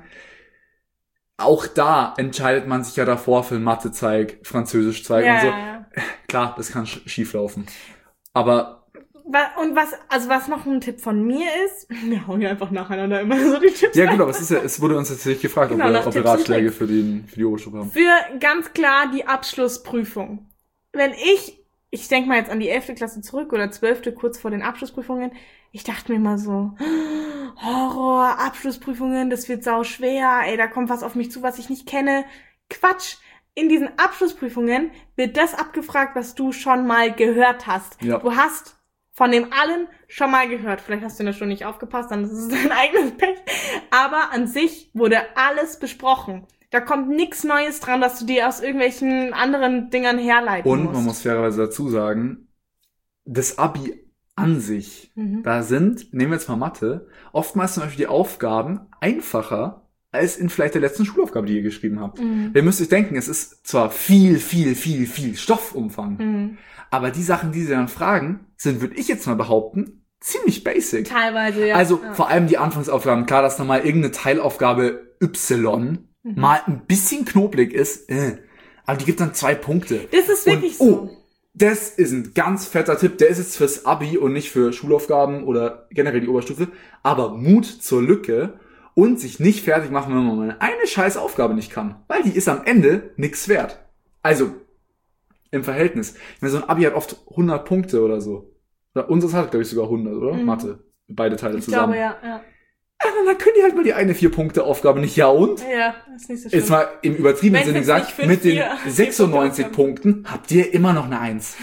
auch da entscheidet man sich ja davor für Mathe-Zeig, Französisch-Zeig und so. Ja. Klar, das kann schief laufen. Aber und was noch ein Tipp von mir ist, wir hauen ja einfach nacheinander immer so die Tipps. Ja gut, aber es wurde uns tatsächlich gefragt, ob wir Ratschläge für die Oberstufe haben. Für ganz klar die Abschlussprüfung. Wenn ich denke mal jetzt an die 11. Klasse zurück oder 12. kurz vor den Abschlussprüfungen, ich dachte mir immer so, Horror, Abschlussprüfungen, das wird sau schwer, da kommt was auf mich zu, was ich nicht kenne. Quatsch! In diesen Abschlussprüfungen wird das abgefragt, was du schon mal gehört hast. Ja. Du hast von dem allen schon mal gehört. Vielleicht hast du in der Stunde nicht aufgepasst, dann ist es dein eigenes Pech. Aber an sich wurde alles besprochen. Da kommt nichts Neues dran, dass du dir aus irgendwelchen anderen Dingern herleiten musst. Und man muss fairerweise dazu sagen, das Abi an sich, da sind, nehmen wir jetzt mal Mathe, oftmals zum Beispiel die Aufgaben einfacher als in vielleicht der letzten Schulaufgabe, die ihr geschrieben habt. Ihr müsst euch denken, es ist zwar viel Stoffumfang, aber die Sachen, die sie dann fragen, sind, würde ich jetzt mal behaupten, ziemlich basic. Teilweise, ja. Also vor allem die Anfangsaufgaben, klar, dass da mal irgendeine Teilaufgabe Y mal ein bisschen knobelig ist, aber die gibt dann 2 Punkte. Das ist wirklich so. Das ist ein ganz fetter Tipp. Der ist jetzt fürs Abi und nicht für Schulaufgaben oder generell die Oberstufe. Aber Mut zur Lücke und sich nicht fertig machen, wenn man mal eine scheiß Aufgabe nicht kann. Weil die ist am Ende nix wert. Also, im Verhältnis. Ich meine, so ein Abi hat oft 100 Punkte oder so. Oder unseres hat, glaube ich, sogar 100, oder? Mathe. Beide Teile zusammen. Ich glaube, ja. Dann können die halt mal die eine 4-Punkte-Aufgabe nicht, ja und? Ja, ist nicht so schlimm. Jetzt mal im übertriebenen Sinne gesagt, mit den 96 Punkten habt ihr immer noch eine 1.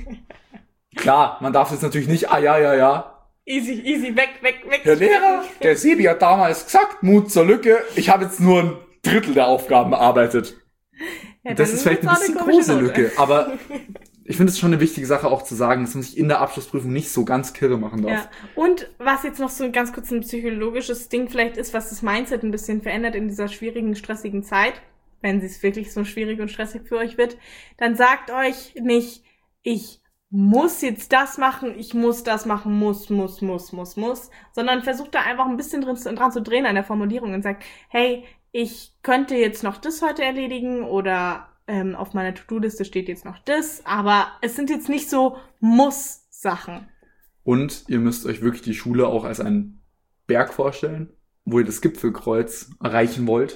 Klar, man darf jetzt natürlich nicht, ja. Easy, weg. Der Lehrer, der Sebi hat damals gesagt, Mut zur Lücke, ich habe jetzt nur ein Drittel der Aufgaben bearbeitet. Ja, das ist vielleicht ein bisschen große Lücke, aber ich finde es schon eine wichtige Sache auch zu sagen, dass man sich in der Abschlussprüfung nicht so ganz kirre machen darf. Ja. Und was jetzt noch so ganz kurz ein psychologisches Ding vielleicht ist, was das Mindset ein bisschen verändert in dieser schwierigen, stressigen Zeit, wenn es wirklich so schwierig und stressig für euch wird, dann sagt euch nicht, ich muss jetzt das machen, ich muss das machen, muss, sondern versucht da einfach ein bisschen dran zu drehen an der Formulierung und sagt, hey, ich könnte jetzt noch das heute erledigen oder auf meiner To-Do-Liste steht jetzt noch das, aber es sind jetzt nicht so Muss-Sachen. Und ihr müsst euch wirklich die Schule auch als einen Berg vorstellen, wo ihr das Gipfelkreuz erreichen wollt.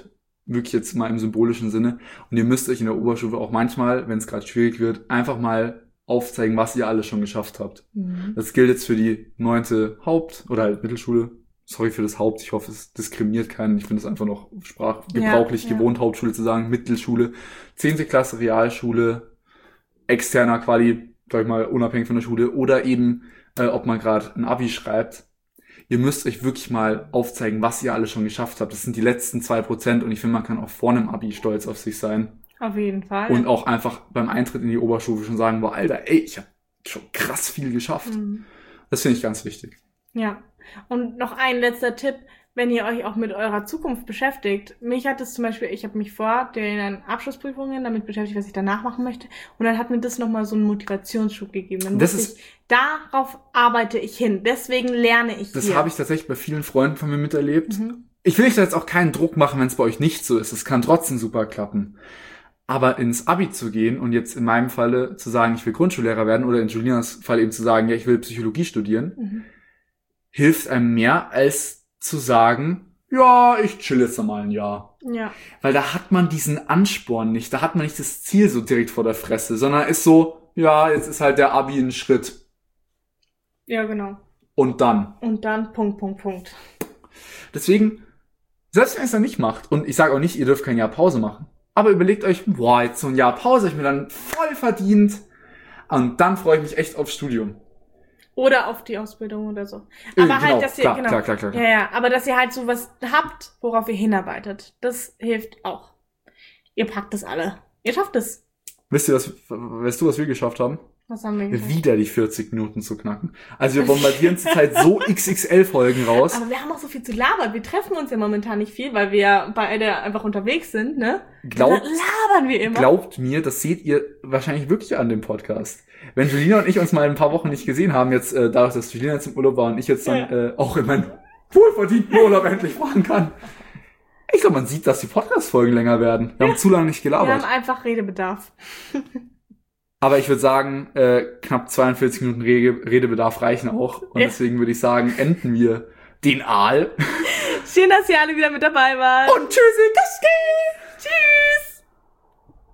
wirklich jetzt mal im symbolischen Sinne. Und ihr müsst euch in der Oberstufe auch manchmal, wenn es gerade schwierig wird, einfach mal aufzeigen, was ihr alles schon geschafft habt. Das gilt jetzt für die 9. Haupt- oder halt Mittelschule. Sorry für das Haupt, ich hoffe, es diskriminiert keinen. Ich finde es einfach noch sprachgebrauchlich gewohnt, Hauptschule zu sagen, Mittelschule, 10. Klasse Realschule, externer Quali, sag ich mal, unabhängig von der Schule, oder eben, ob man gerade ein Abi schreibt. Ihr müsst euch wirklich mal aufzeigen, was ihr alles schon geschafft habt. Das sind die letzten 2% und ich finde, man kann auch vor einem Abi stolz auf sich sein. Auf jeden Fall. Und auch einfach beim Eintritt in die Oberstufe schon sagen, boah, Alter, ey, ich habe schon krass viel geschafft. Das finde ich ganz wichtig. Ja. Und noch ein letzter Tipp, wenn ihr euch auch mit eurer Zukunft beschäftigt. Mich hat es zum Beispiel, ich habe mich vor den Abschlussprüfungen damit beschäftigt, was ich danach machen möchte. Und dann hat mir das nochmal so einen Motivationsschub gegeben. Dann darauf arbeite ich hin. Deswegen lerne ich Das habe ich tatsächlich bei vielen Freunden von mir miterlebt. Ich will euch da jetzt auch keinen Druck machen, wenn es bei euch nicht so ist. Es kann trotzdem super klappen. Aber ins Abi zu gehen und jetzt in meinem Falle zu sagen, ich will Grundschullehrer werden, oder in Julinas Fall eben zu sagen, ja, ich will Psychologie studieren, hilft einem mehr, als zu sagen, ja, ich chill jetzt noch mal ein Jahr. Ja. Weil da hat man diesen Ansporn nicht, da hat man nicht das Ziel so direkt vor der Fresse, sondern ist so, ja, jetzt ist halt der Abi ein Schritt. Ja, genau. Und dann. Punkt. Deswegen, selbst wenn ihr es dann nicht macht, und ich sage auch nicht, ihr dürft kein Jahr Pause machen, aber überlegt euch, boah, jetzt so ein Jahr Pause habe ich mir dann voll verdient, und dann freue ich mich echt aufs Studium. Oder auf die Ausbildung oder so. Aber halt, dass ihr, klar. Ja, aber dass ihr halt so was habt, worauf ihr hinarbeitet. Das hilft auch. Ihr packt das alle. Ihr schafft es. Weißt du, was wir geschafft haben? Was haben wir geschafft? Wieder die 40 Minuten zu knacken. Also wir bombardieren zurzeit so XXL-Folgen raus. Aber wir haben auch so viel zu labern. Wir treffen uns ja momentan nicht viel, weil wir ja beide einfach unterwegs sind, ne? Labern wir immer. Glaubt mir, das seht ihr wahrscheinlich wirklich an dem Podcast. Wenn Julina und ich uns mal ein paar Wochen nicht gesehen haben, jetzt dadurch, dass Julina jetzt im Urlaub war und ich jetzt dann auch in meinen wohlverdienten Urlaub endlich fahren kann. Ich glaube, man sieht, dass die Podcast-Folgen länger werden. Wir haben zu lange nicht gelabert. Wir haben einfach Redebedarf. Aber ich würde sagen, knapp 42 Minuten Redebedarf reichen auch. Und deswegen würde ich sagen, enden wir den Aal. Schön, dass ihr alle wieder mit dabei wart. Und tschüssi, Tschüss.